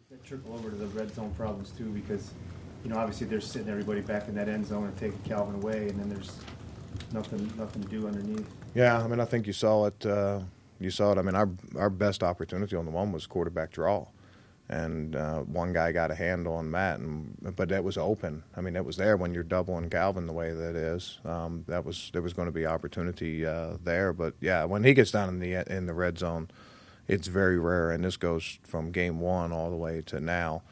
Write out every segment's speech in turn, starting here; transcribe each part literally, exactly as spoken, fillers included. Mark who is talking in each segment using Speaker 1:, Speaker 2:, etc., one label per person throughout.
Speaker 1: That trickle over to the red zone problems too, because you know obviously they're sitting everybody back in that end zone and taking Calvin away, and then there's nothing nothing to do underneath.
Speaker 2: Yeah, I mean I think you saw it. Uh, you saw it. I mean our our best opportunity on the one was quarterback draw, and uh, one guy got a hand on Matt, and but that was open. I mean it was there when you're doubling Calvin the way that is. Um, that was there was going to be opportunity uh, there, but yeah, when he gets down in the in the red zone, it's very rare, and this goes from game one all the way to now.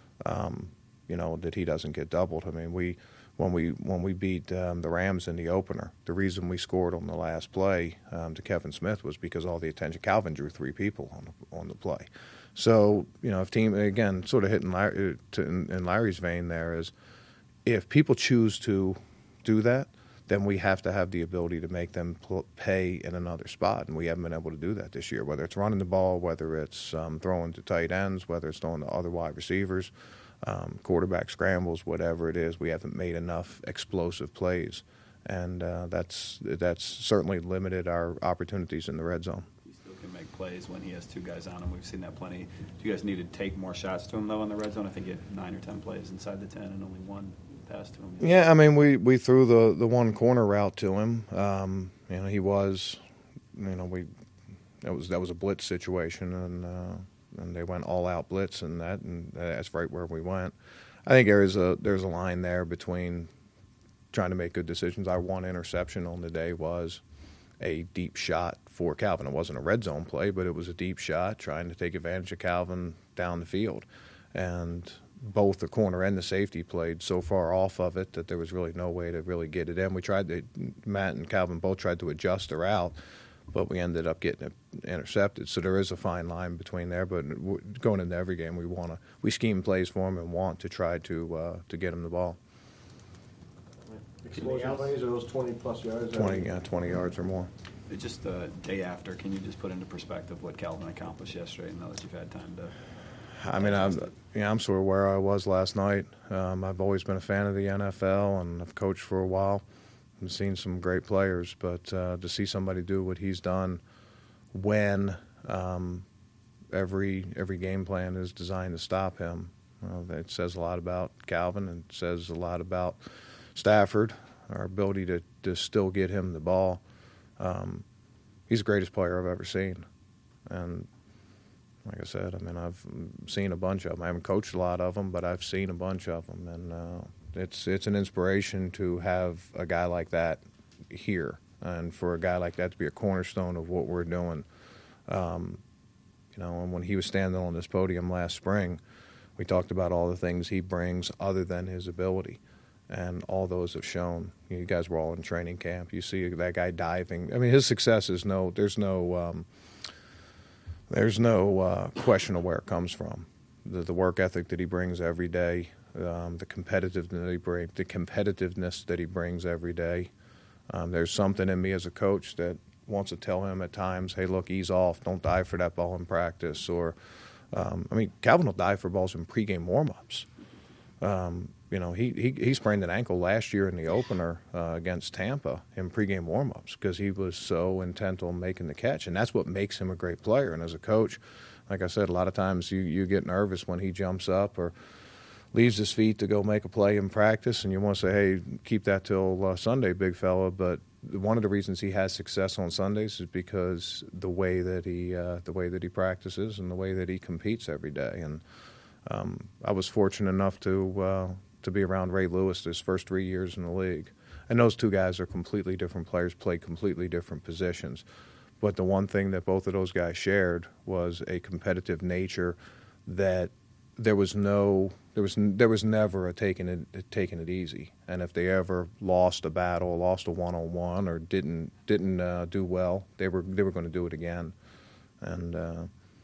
Speaker 2: Um, you know that he doesn't get doubled. I mean we. When we when we beat um, the Rams in the opener, the reason we scored on the last play um, to Kevin Smith was because all the attention. Calvin drew three people on the, on the play. So you know, if team again, sort of hitting Larry, to, in, in Larry's vein, there is if people choose to do that, then we have to have the ability to make them pl- pay in another spot, and we haven't been able to do that this year. Whether it's running the ball, whether it's um, throwing to tight ends, whether it's throwing to other wide receivers. Um, quarterback scrambles, whatever it is, we haven't made enough explosive plays, and uh, that's that's certainly limited our opportunities in the red zone.
Speaker 3: He still can make plays when he has two guys on him. We've seen that plenty. Do you guys need to take more shots to him though in the red zone? I think he had nine or ten plays inside the ten, and only one pass to him.
Speaker 2: Yeah, I mean we, we threw the, the one corner route to him. Um, you know he was, you know we that was that was a blitz situation, and. Uh, And they went all out blitz and that, and that's right where we went. I think there is a there's a line there between trying to make good decisions. Our one interception on the day was a deep shot for Calvin. It wasn't a red zone play, but it was a deep shot trying to take advantage of Calvin down the field. And both the corner and the safety played so far off of it that there was really no way to really get it in. We tried to Matt and Calvin both tried to adjust the route, but we ended up getting it intercepted. So there is a fine line between there. But going into every game, we want to we scheme plays for him and want to try to uh, to get him the ball.
Speaker 4: How many are those twenty plus yards?
Speaker 2: Twenty, yeah, twenty yards or more.
Speaker 3: Just the day after, can you just put into perspective what Calvin accomplished yesterday, now that you've had time to?
Speaker 2: I mean, I'm yeah, I'm sort of where I was last night. Um, I've always been a fan of the N F L, and I've coached for a while. I've seen some great players, but uh, to see somebody do what he's done when um, every every game plan is designed to stop him, well, it says a lot about Calvin, and it says a lot about Stafford, our ability to, to still get him the ball. Um, he's the greatest player I've ever seen, and like I said, I mean, I've seen a bunch of them. I haven't coached a lot of them, but I've seen a bunch of them, and uh, it's it's an inspiration to have a guy like that here, and for a guy like that to be a cornerstone of what we're doing. Um, you know, and when he was standing on this podium last spring, we talked about all the things he brings other than his ability, and all those have shown. You guys were all in training camp. You see that guy diving. I mean, his success is no. There's no. Um, there's no uh, question of where it comes from. The, the work ethic that he brings every day. Um, the competitiveness that he brings, the competitiveness that he brings every day. Um, there's something in me as a coach that wants to tell him at times, "Hey, look, ease off. Don't dive for that ball in practice." Or, um, I mean, Calvin will dive for balls in pregame warmups. Um, you know, he, he he sprained an ankle last year in the opener uh, against Tampa in pregame warmups because he was so intent on making the catch, and that's what makes him a great player. And as a coach, like I said, a lot of times you, you get nervous when he jumps up or leaves his feet to go make a play in practice, and you want to say, hey, keep that till uh, Sunday, big fella. But one of the reasons he has success on Sundays is because the way that he uh, the way that he practices and the way that he competes every day. And um, I was fortunate enough to uh, to be around Ray Lewis his first three years in the league, and those two guys are completely different players, play completely different positions. But the one thing that both of those guys shared was a competitive nature that there was no. There was there was never a taking it taking it easy, and if they ever lost a battle, lost a one on one, or didn't didn't uh, do well, they were they were going to do it again, and uh,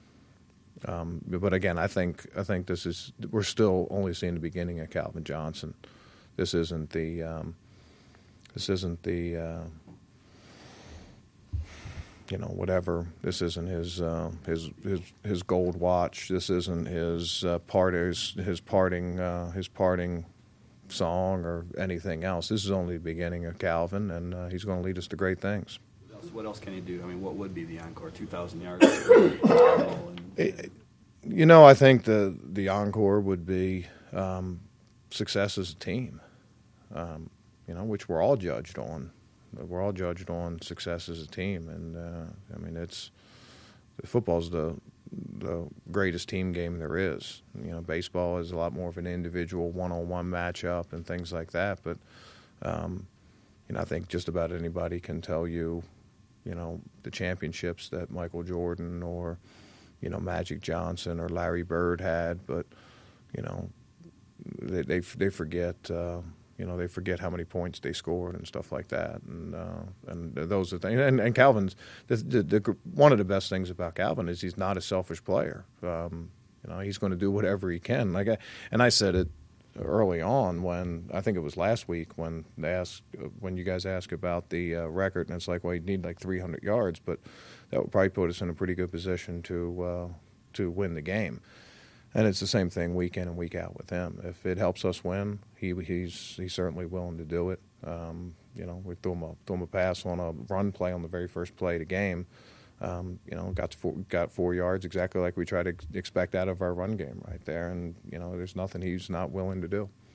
Speaker 2: um, but again, I think I think this is we're still only seeing the beginning of Calvin Johnson. This isn't the um, this isn't the uh, you know, whatever. This isn't his uh, his his his gold watch. This isn't his uh, part his his parting uh, his parting song or anything else. This is only the beginning of Calvin, and uh, he's going to lead us to great things.
Speaker 3: What else can he do? I mean, what would be the encore? Two thousand yards.
Speaker 2: It, You know, I think the the encore would be um, success as a team. Um, you know, which we're all judged on. We're all judged on success as a team, and uh, I mean, it's football's the the greatest team game there is. You know, baseball is a lot more of an individual one-on-one matchup and things like that. But um, you know, I think just about anybody can tell you, you know, the championships that Michael Jordan or you know Magic Johnson or Larry Bird had. But you know, they they, they forget. Uh, You know, they forget how many points they scored and stuff like that, and uh, and those are things. And, and Calvin's the, the, the, one of the best things about Calvin is he's not a selfish player. Um, you know, he's going to do whatever he can. Like I, and I said it early on when I think it was last week when they asked when you guys asked about the uh, record, and it's like, well, you need like three hundred yards, but that would probably put us in a pretty good position to uh, to win the game. And it's the same thing week in and week out with him. If it helps us win, he he's he's certainly willing to do it. Um, you know, we threw him a threw him a pass on a run play on the very first play of the game. Um, you know, got to four, got four yards exactly like we try to expect out of our run game right there. And you know, there's nothing he's not willing to do.